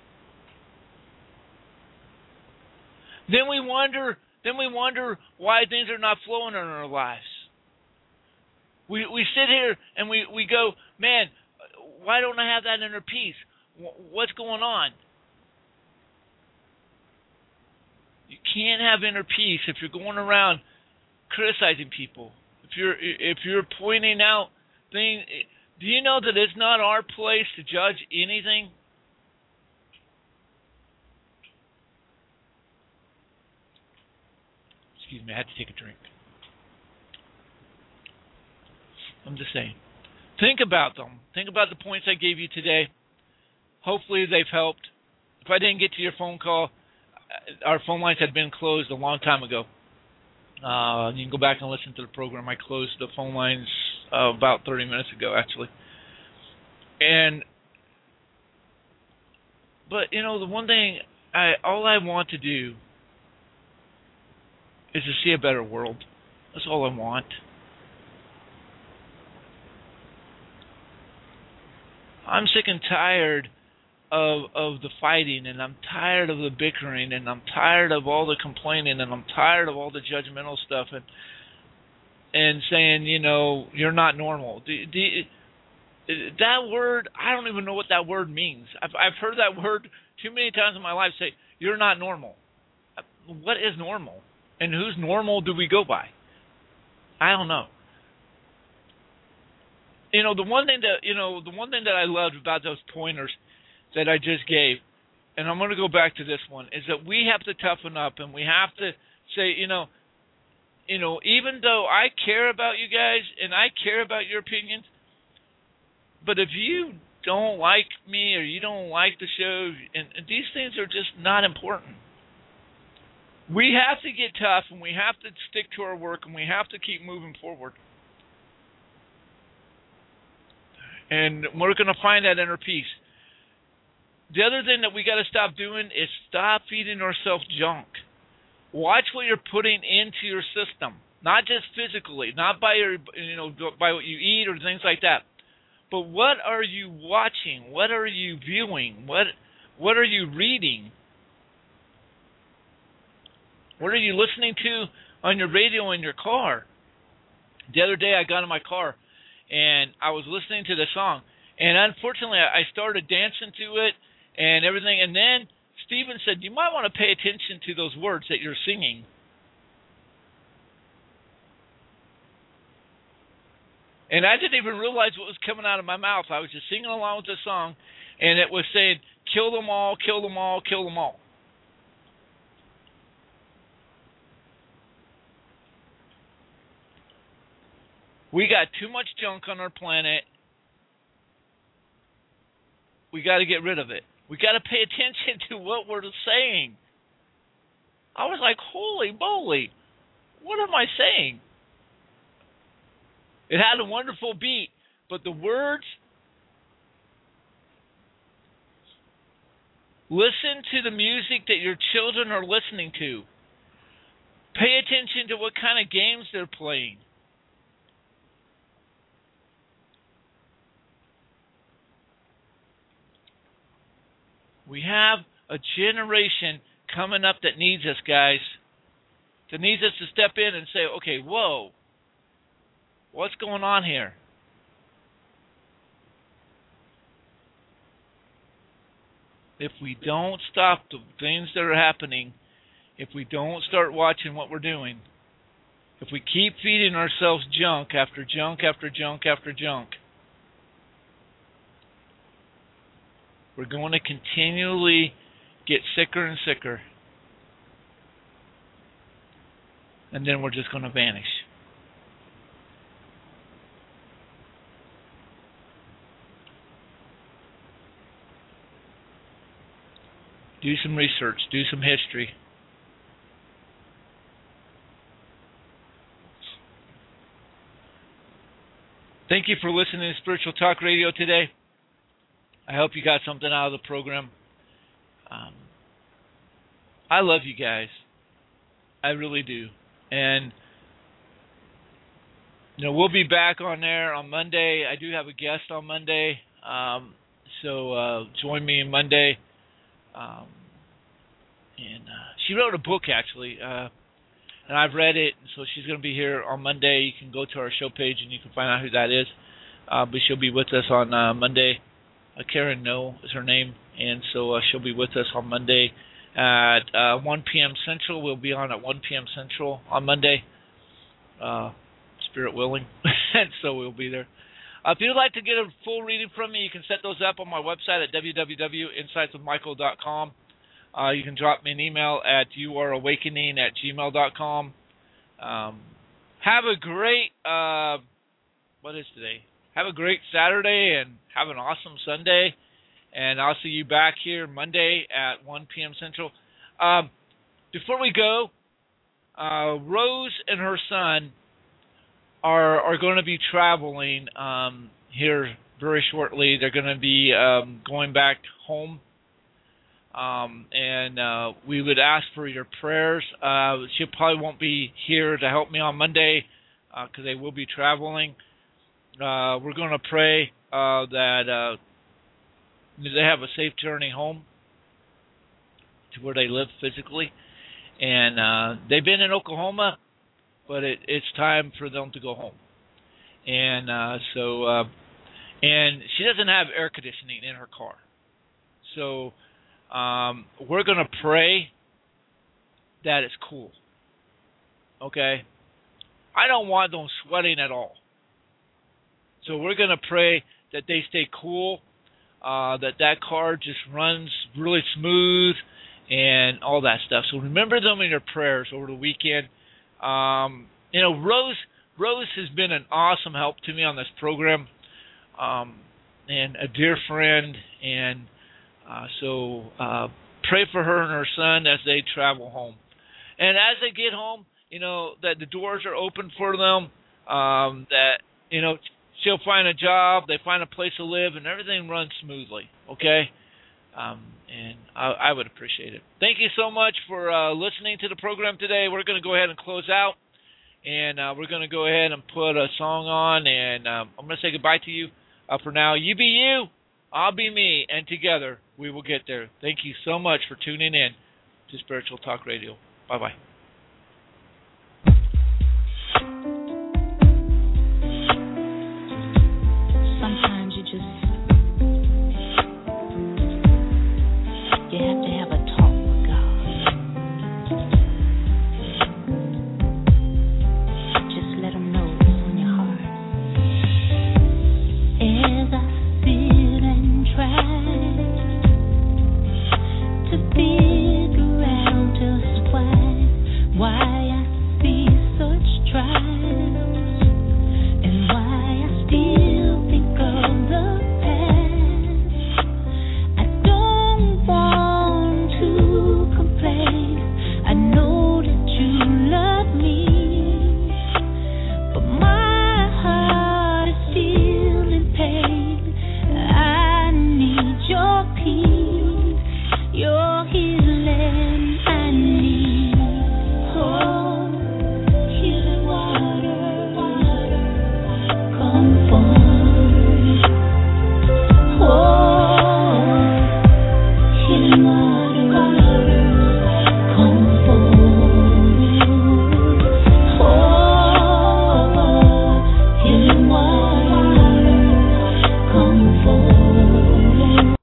Then we wonder, then we wonder why things are not flowing in our lives. We we sit here and we, we go, man, why don't I have that inner peace? What's going on? You can't have inner peace if you're going around criticizing people. If you're if you're pointing out things. Do you know that it's not our place to judge anything? Excuse me, I had to take a drink. I'm just saying. Think about them. Think about the points I gave you today. Hopefully they've helped. If I didn't get to your phone call, our phone lines had been closed a long time ago. Uh, you can go back and listen to the program. I closed the phone lines uh, about thirty minutes ago, actually. And, but, you know, the one thing, I all I want to do is to see a better world. That's all I want. I'm sick and tired of of the fighting, and I'm tired of the bickering, and I'm tired of all the complaining, and I'm tired of all the judgmental stuff, and and saying, you know, you're not normal. Do, do, that word, I don't even know what that word means. I've I've heard that word too many times in my life. Say, you're not normal. What is normal? And whose normal do we go by? I don't know. You know, the one thing that you know, the one thing that I loved about those pointers that I just gave, and I'm going to go back to this one, is that we have to toughen up, and we have to say, you know, you know, even though I care about you guys and I care about your opinions, but if you don't like me or you don't like the show, and, and these things are just not important. We have to get tough, and we have to stick to our work, and we have to keep moving forward. And we're going to find that inner peace. The other thing that we got to stop doing is stop feeding ourselves junk. Watch what you're putting into your system, not just physically, not by your, you know, by what you eat or things like that, but what are you watching? What are you viewing? What what are you reading? What are you listening to on your radio in your car? The other day I got in my car and I was listening to the song, and unfortunately I started dancing to it and everything, and then Stephen said, you might want to pay attention to those words that you're singing. And I didn't even realize what was coming out of my mouth. I was just singing along with the song, and it was saying, kill them all, kill them all, kill them all. We got too much junk on our planet. We got to get rid of it. We got to pay attention to what we're saying. I was like, holy moly, what am I saying? It had a wonderful beat, but the words, listen to the music that your children are listening to. Pay attention to what kind of games they're playing. We have a generation coming up that needs us, guys. That needs us to step in and say, okay, whoa, what's going on here? If we don't stop the things that are happening, if we don't start watching what we're doing, if we keep feeding ourselves junk after junk after junk after junk, we're going to continually get sicker and sicker. And then we're just going to vanish. Do some research. Do some history. Thank you for listening to Spiritual Talk Radio today. I hope you got something out of the program. Um, I love you guys. I really do. And, you know, we'll be back on there on Monday. I do have a guest on Monday. Um, so uh, join me on Monday. Um, and uh, she wrote a book, actually. Uh, and I've read it. So she's going to be here on Monday. You can go to our show page and you can find out who that is. Uh, but she'll be with us on uh, Monday. Uh, Karen No is her name. And so uh, she'll be with us on Monday at uh, one p.m. Central. We'll be on at one p.m. Central on Monday, uh, spirit willing. And so we'll be there. Uh, if you'd like to get a full reading from me, you can set those up on my website at w w w dot insights with michael dot com. Uh, you can drop me an email at youareawakening at gmail dot com. Um, have a great, uh, what is today? Have a great Saturday and have an awesome Sunday. And I'll see you back here Monday at one p.m. Central. Um, before we go, uh, Rose and her son are are going to be traveling um, here very shortly. They're going to be um, going back home. Um, and uh, we would ask for your prayers. Uh, she probably won't be here to help me on Monday because uh, they will be traveling. Uh, we're going to pray uh, that... Uh, they have a safe journey home to where they live physically. And uh, they've been in Oklahoma, but it, it's time for them to go home. And uh, so, uh, and she doesn't have air conditioning in her car. So um, we're going to pray that it's cool. Okay? I don't want them sweating at all. So we're going to pray that they stay cool. Uh, that that car just runs really smooth and all that stuff. So remember them in your prayers over the weekend. Um, you know, Rose Rose has been an awesome help to me on this program, um, and a dear friend. And uh, so uh, pray for her and her son as they travel home. And as they get home, you know, that the doors are open for them, um, that, you know, she'll find a job, they find a place to live, and everything runs smoothly, okay? Um, and I, I would appreciate it. Thank you so much for uh, listening to the program today. We're going to go ahead and close out, and uh, we're going to go ahead and put a song on, and um, I'm going to say goodbye to you uh, for now. You be you, I'll be me, and together we will get there. Thank you so much for tuning in to Spiritual Talk Radio. Bye-bye.